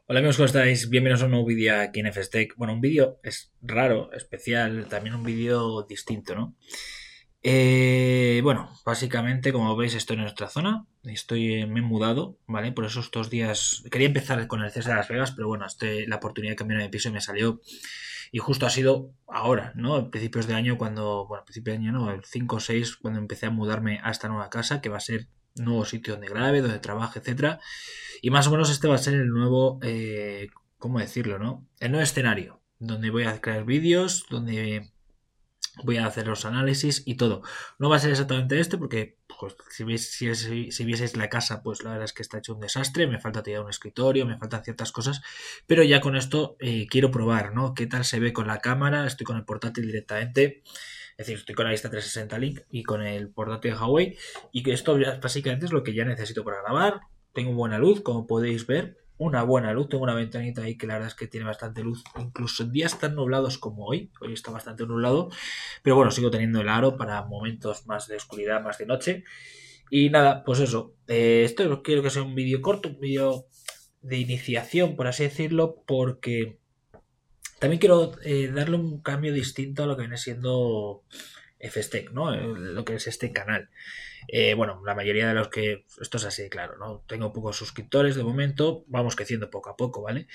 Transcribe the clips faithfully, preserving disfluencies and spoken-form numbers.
Hola amigos, ¿cómo estáis? Bienvenidos a un nuevo vídeo aquí en Fstech. Bueno, un vídeo es raro, especial, también un vídeo distinto, ¿no? Eh, bueno, básicamente, como veis, estoy en nuestra zona. Estoy, eh, me he mudado, ¿vale? Por eso estos días... Quería empezar con el C E S de Las Vegas, pero bueno, este, la oportunidad de cambiar de piso me salió. Y justo ha sido ahora, ¿no? A principios de año, cuando... Bueno, a principios de año, ¿no? El cinco o seis, cuando empecé a mudarme a esta nueva casa, que va a ser un nuevo sitio donde grabe, donde trabaje, etcétera. Y más o menos este va a ser el nuevo, eh, ¿cómo decirlo, no? El nuevo escenario, donde voy a crear vídeos, donde voy a hacer los análisis y todo. No va a ser exactamente este porque pues, si, veis, si, si, si vieseis la casa, pues la verdad es que está hecho un desastre, me falta tirar un escritorio, me faltan ciertas cosas, pero ya con esto eh, quiero probar, ¿no? ¿Qué tal se ve con la cámara? Estoy con el portátil directamente. Es decir, estoy con la vista trescientos sesenta Link y con el portátil de Huawei. Y que esto básicamente es lo que ya necesito para grabar. Tengo buena luz, como podéis ver. Una buena luz. Tengo una ventanita ahí que la verdad es que tiene bastante luz. Incluso en días tan nublados como hoy. Hoy está bastante nublado. Pero bueno, sigo teniendo el aro para momentos más de oscuridad, más de noche. Y nada, pues eso. Eh, esto quiero que sea un vídeo corto, un vídeo de iniciación, por así decirlo, porque también quiero eh, darle un cambio distinto a lo que viene siendo Fstech, ¿no? Lo que es este canal. Eh, bueno, la mayoría de los que... Esto es así, claro, ¿no? Tengo pocos suscriptores de momento, vamos creciendo poco a poco, ¿vale?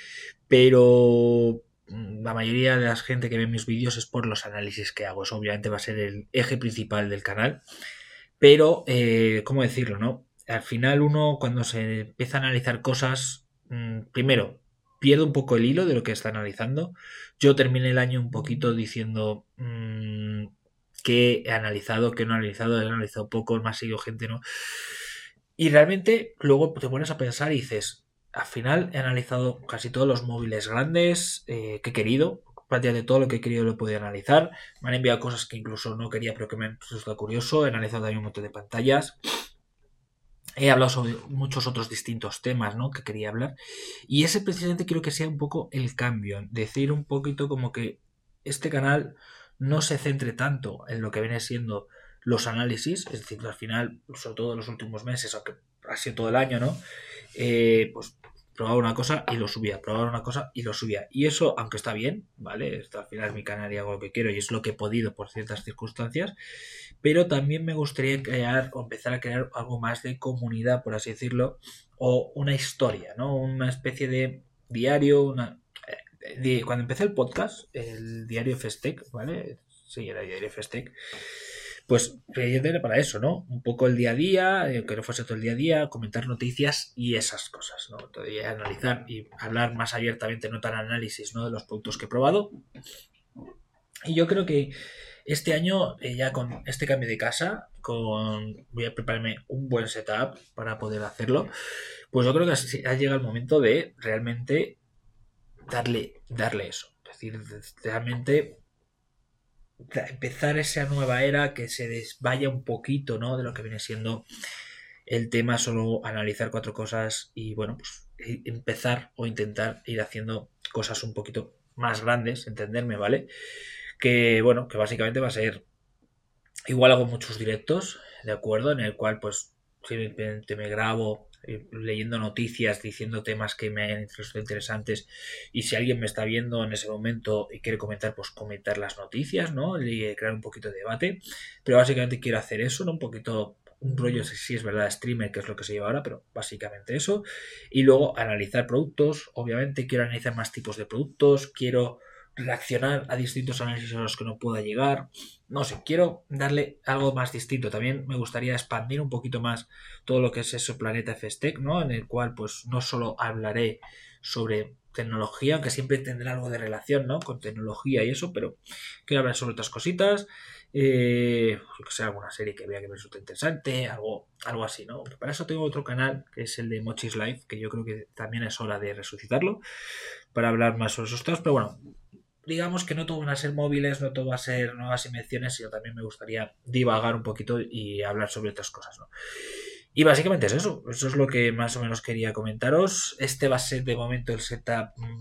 Pero mm, la mayoría de la gente que ve mis vídeos es por los análisis que hago. Eso obviamente va a ser el eje principal del canal. Pero, eh, ¿cómo decirlo, no? Al final uno cuando se empieza a analizar cosas, mmm, primero, pierde un poco el hilo de lo que está analizando. Yo terminé el año un poquito diciendo mmm, qué he analizado, qué no he analizado, he analizado poco, más seguido gente, ¿no? Y realmente luego te pones a pensar y dices, al final he analizado casi todos los móviles grandes eh, que he querido, prácticamente todo lo que he querido lo he podido analizar. Me han enviado cosas que incluso no quería, pero que me han resultado curioso. He analizado también un montón de pantallas. He hablado sobre muchos otros distintos temas, ¿no? Que quería hablar. Y ese precisamente quiero que sea un poco el cambio. Decir un poquito como que este canal no se centre tanto en lo que viene siendo los análisis, es decir, al final, sobre todo en los últimos meses, aunque ha sido todo el año, ¿no? Eh, pues probaba una cosa y lo subía, probaba una cosa y lo subía. Y eso, aunque está bien, ¿vale? Esto al final es mi canal y hago lo que quiero y es lo que he podido por ciertas circunstancias, pero también me gustaría crear o empezar a crear algo más de comunidad, por así decirlo, o una historia, ¿no? Una especie de diario, una... de- cuando empecé el podcast, el diario Festec, ¿vale? Sí, era el diario Festec. Pues era para eso, ¿no? Un poco el día a día, eh, que no fuese todo el día a día, comentar noticias y esas cosas, ¿no? Entonces, analizar y hablar más abiertamente, no tan análisis, ¿no? De los productos que he probado. Y yo creo que este año, eh, ya con este cambio de casa, con voy a prepararme un buen setup para poder hacerlo, pues yo creo que así- ha llegado el momento de realmente darle, darle eso. Es decir, realmente empezar esa nueva era que se desvaya un poquito, ¿no? De lo que viene siendo el tema, solo analizar cuatro cosas y, bueno, pues e- empezar o intentar ir haciendo cosas un poquito más grandes, entenderme, ¿vale? Que, bueno, que básicamente va a ser... Igual hago muchos directos, ¿de acuerdo? En el cual, pues, simplemente me grabo eh, leyendo noticias, diciendo temas que me hayan resultado interesantes. Y si alguien me está viendo en ese momento y quiere comentar, pues comentar las noticias, ¿no? Y eh, crear un poquito de debate. Pero básicamente quiero hacer eso, ¿no? Un poquito un rollo, si sí es verdad, streamer, que es lo que se lleva ahora, pero básicamente eso. Y luego analizar productos. Obviamente quiero analizar más tipos de productos. Quiero reaccionar a distintos análisis a los que no pueda llegar. No sé, quiero darle algo más distinto. También me gustaría expandir un poquito más todo lo que es ese planeta Festec, ¿no? En el cual, pues, no solo hablaré sobre tecnología, aunque siempre tendrá algo de relación, ¿no? Con tecnología y eso, pero quiero hablar sobre otras cositas. Eh, que sea alguna serie que vea que me resulte interesante, algo, algo así, ¿no? Para eso tengo otro canal, que es el de Mochis Live, que yo creo que también es hora de resucitarlo, para hablar más sobre esos temas, pero bueno, digamos que no todo van a ser móviles, no todo va a ser nuevas invenciones, sino también me gustaría divagar un poquito y hablar sobre otras cosas, ¿no? Y básicamente es eso, eso es lo que más o menos quería comentaros. Este va a ser de momento el setup mm,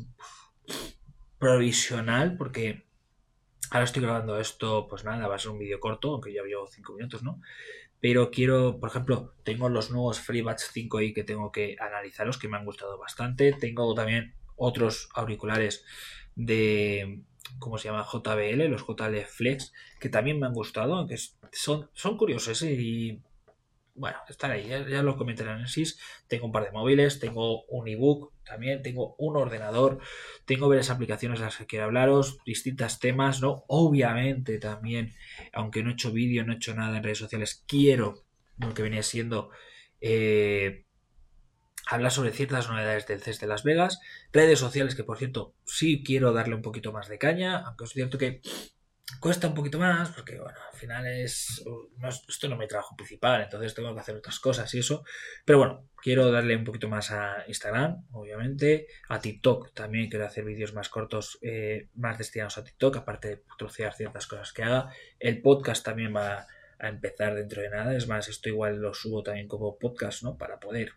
provisional, porque ahora estoy grabando esto, pues nada, va a ser un vídeo corto, aunque ya llevo cinco minutos, ¿no? pero quiero, por ejemplo, tengo los nuevos FreeBuds cinco i que tengo que analizarlos, que me han gustado bastante. Tengo también otros auriculares de, ¿cómo se llama? J B L, los J L Flex, que también me han gustado, aunque son, son curiosos, ¿eh? Y bueno, están ahí, ya, ya lo comenté en el análisis. Tengo un par de móviles, tengo un ebook, también tengo un ordenador, tengo varias aplicaciones de las que quiero hablaros, distintos temas, ¿no? Obviamente también, aunque no he hecho vídeo, no he hecho nada en redes sociales, quiero lo que venía siendo eh, hablar sobre ciertas novedades del C E S de Las Vegas, redes sociales que por cierto sí quiero darle un poquito más de caña, aunque es cierto que cuesta un poquito más porque, bueno, al final es, no es, esto no es mi trabajo principal, entonces tengo que hacer otras cosas y eso. Pero bueno, quiero darle un poquito más a Instagram, obviamente, a TikTok también quiero hacer vídeos más cortos, eh, más destinados a TikTok, aparte de trocear ciertas cosas que haga. El podcast también va a empezar dentro de nada, es más, esto igual lo subo también como podcast, ¿no? Para poder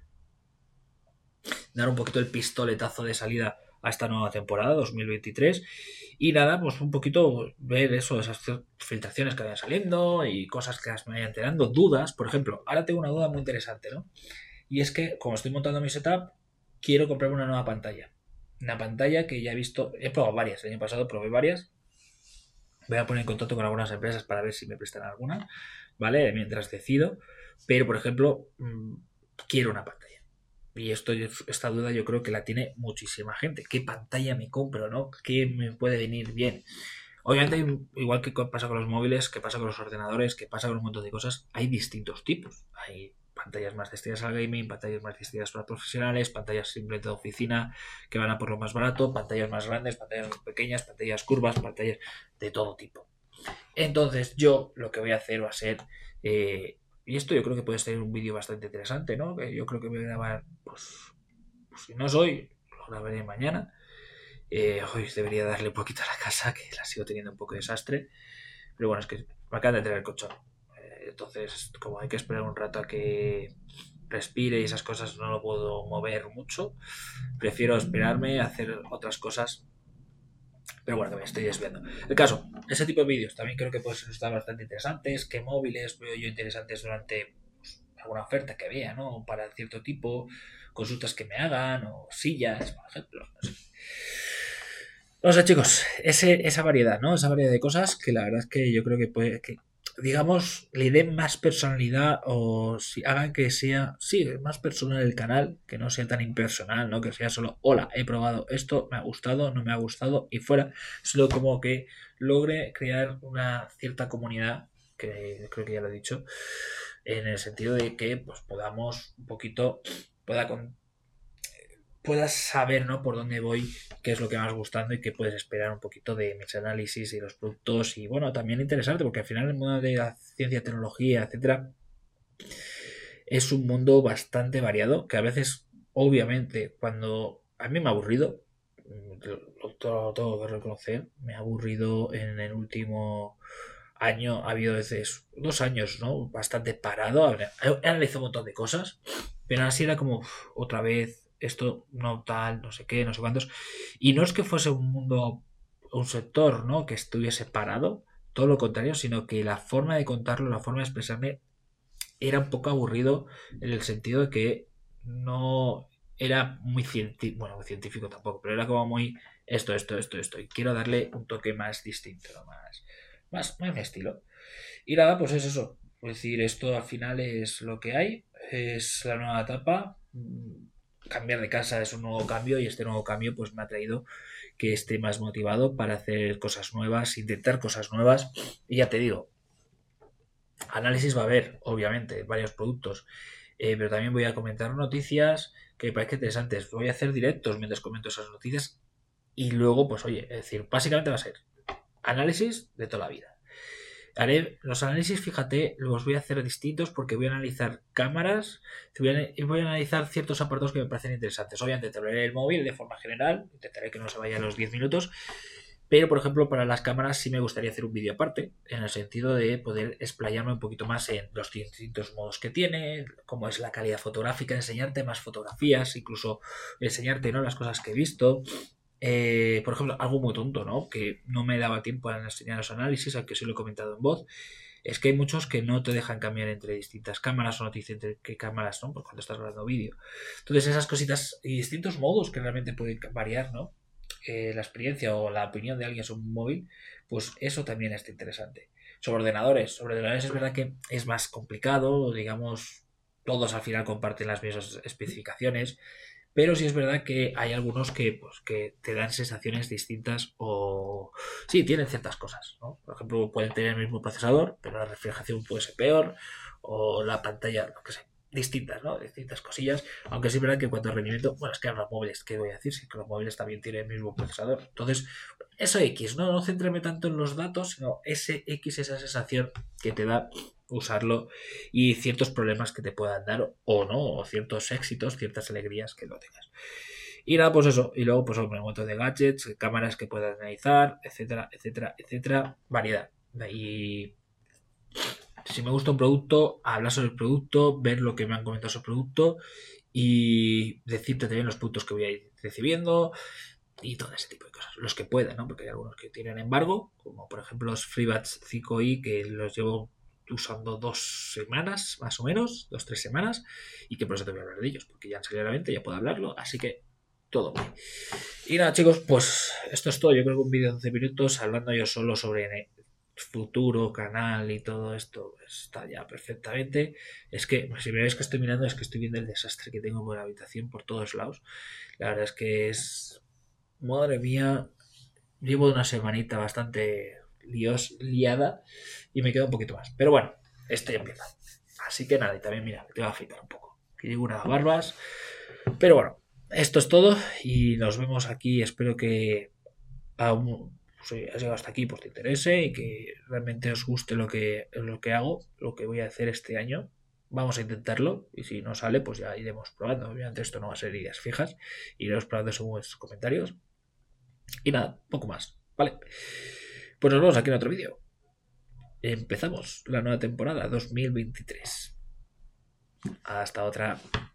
dar un poquito el pistoletazo de salida a esta nueva temporada dos mil veintitrés y nada, pues un poquito ver eso, esas filtraciones que vayan saliendo y cosas que me vayan enterando, dudas, por ejemplo, ahora tengo una duda muy interesante, ¿no? Y es que como estoy montando mi setup, quiero comprarme una nueva pantalla, una pantalla que ya he visto, he probado varias, el año pasado probé varias, voy a poner en contacto con algunas empresas para ver si me prestan alguna, ¿vale? Mientras decido, pero por ejemplo, mmm, quiero una pantalla. Y esto, esta duda yo creo que la tiene muchísima gente. ¿Qué pantalla me compro, no? ¿Qué me puede venir bien? Obviamente, igual que pasa con los móviles, que pasa con los ordenadores, que pasa con un montón de cosas, hay distintos tipos. Hay pantallas más destinadas al gaming, pantallas más destinadas para profesionales, pantallas simplemente de oficina que van a por lo más barato, pantallas más grandes, pantallas más pequeñas, pantallas curvas, pantallas de todo tipo. Entonces yo lo que voy a hacer va a ser... Eh, y esto yo creo que puede ser un vídeo bastante interesante, ¿no? Que yo creo que voy a grabar, pues, pues si no es hoy, lo grabaré mañana. Eh, hoy debería darle un poquito a la casa, que la sigo teniendo un poco de desastre. Pero bueno, es que me acaban de traer el colchón. Eh, entonces, como hay que esperar un rato a que respire y esas cosas, no lo puedo mover mucho. Prefiero esperarme a hacer otras cosas. Pero bueno, que me estoy desviando. El caso, ese tipo de vídeos también creo que pueden estar bastante interesantes. ¿Qué móviles veo yo interesantes durante pues, alguna oferta que vea, ¿no? Para cierto tipo, consultas que me hagan, o sillas, por ejemplo. No sé. No sé, chicos, ese, esa variedad, ¿no? Esa variedad de cosas que la verdad es que yo creo que puede, que, digamos, le den más personalidad o si hagan que sea, sí, más personal el canal, que no sea tan impersonal, ¿no? Que sea solo, hola, he probado esto, me ha gustado, no me ha gustado y fuera, sino como que logre crear una cierta comunidad, que creo que ya lo he dicho, en el sentido de que pues podamos un poquito, pueda con puedas saber, ¿no? Por dónde voy, qué es lo que me vas gustando y qué puedes esperar un poquito de mis análisis y los productos. Y bueno, también interesante porque al final el mundo de la ciencia, tecnología, etcétera, es un mundo bastante variado que a veces, obviamente, cuando a mí me ha aburrido, lo, lo tengo que reconocer, me ha aburrido en el último año, ha habido veces, dos años, ¿no? Bastante parado, he, he analizado un montón de cosas, pero así era como uf, otra vez esto no tal, no sé qué, no sé cuántos. Y no es que fuese un mundo, un sector, ¿no? Que estuviese parado, todo lo contrario, sino que la forma de contarlo, la forma de expresarme era un poco aburrido en el sentido de que no era muy científico, bueno, muy científico tampoco, pero era como muy esto, esto, esto, esto. Y quiero darle un toque más distinto, ¿no? Más, más, más mi estilo. Y nada, pues es eso. Es decir, esto al final es lo que hay, es la nueva etapa. Cambiar de casa es un nuevo cambio y este nuevo cambio pues me ha traído que esté más motivado para hacer cosas nuevas, intentar cosas nuevas y ya te digo, análisis va a haber, obviamente, varios productos, eh, pero también voy a comentar noticias que me parezcan interesantes, voy a hacer directos mientras comento esas noticias y luego pues oye, es decir, básicamente va a ser análisis de toda la vida. Haré los análisis, fíjate, los voy a hacer distintos porque voy a analizar cámaras y voy a analizar ciertos apartados que me parecen interesantes. Obviamente te hablaré del móvil de forma general, intentaré que no se vaya a los diez minutos, pero por ejemplo para las cámaras sí me gustaría hacer un vídeo aparte, en el sentido de poder explayarme un poquito más en los distintos modos que tiene, cómo es la calidad fotográfica, enseñarte más fotografías, incluso enseñarte, ¿no?, las cosas que he visto. Eh, por ejemplo, algo muy tonto, ¿no? Que no me daba tiempo a enseñar los análisis, aunque sí lo he comentado en voz. es que hay muchos que no te dejan cambiar entre distintas cámaras o no te dicen entre qué cámaras son, pues cuando estás grabando vídeo. Entonces esas cositas y distintos modos que realmente pueden variar, ¿no? Eh, la experiencia o la opinión de alguien sobre un móvil, pues eso también está interesante. Sobre ordenadores, sobre ordenadores es verdad que es más complicado, digamos, todos al final comparten las mismas especificaciones, pero sí es verdad que hay algunos que, pues, que te dan sensaciones distintas o... Sí, tienen ciertas cosas, ¿no? Por ejemplo, pueden tener el mismo procesador, pero la refrigeración puede ser peor o la pantalla, lo que sé, distintas, ¿no? Distintas cosillas. Aunque sí es verdad que en cuanto a rendimiento, bueno, es que los móviles, ¿qué voy a decir? Sí que los móviles también tienen el mismo procesador. Entonces, eso X, ¿no? No centrarme tanto en los datos, sino ese X, esa sensación que te da usarlo y ciertos problemas que te puedan dar o no, o ciertos éxitos, ciertas alegrías que no tengas. Y nada, pues eso. Y luego, pues un montón de gadgets, cámaras que puedas analizar, etcétera, etcétera, etcétera. Variedad. Y si me gusta un producto, hablar sobre el producto, ver lo que me han comentado sobre el producto y decirte también los puntos que voy a ir recibiendo y todo ese tipo de cosas. Los que puedan, ¿no? Porque hay algunos que tienen embargo, como por ejemplo los FreeBuds cinco i, que los llevo usando dos semanas, más o menos, dos, tres semanas, y que por eso te voy a hablar de ellos, porque ya han salido a la venta, ya puedo hablarlo, así que todo bien. Y nada, chicos, pues esto es todo. Yo creo que un vídeo de once minutos hablando yo solo sobre futuro, canal y todo esto pues, está ya perfectamente. Es que, si me veis que estoy mirando, es que estoy viendo el desastre que tengo por la habitación por todos lados. La verdad es que es... Madre mía, llevo una semanita bastante lios, liada y me queda un poquito más. Pero bueno, esto ya empieza. Así que nada, y también mira, te voy a afeitar un poco. Que llevo unas barbas. Pero bueno, esto es todo y nos vemos aquí. Espero que aún si has llegado hasta aquí, pues te interese y que realmente os guste lo que, lo que hago, lo que voy a hacer este año. Vamos a intentarlo y si no sale, pues ya iremos probando. Obviamente esto no va a ser ideas fijas, iremos probando según vuestros comentarios. Y nada, poco más, ¿vale? Pues nos vemos aquí en otro vídeo. Empezamos la nueva temporada dos mil veintitrés. Hasta otra.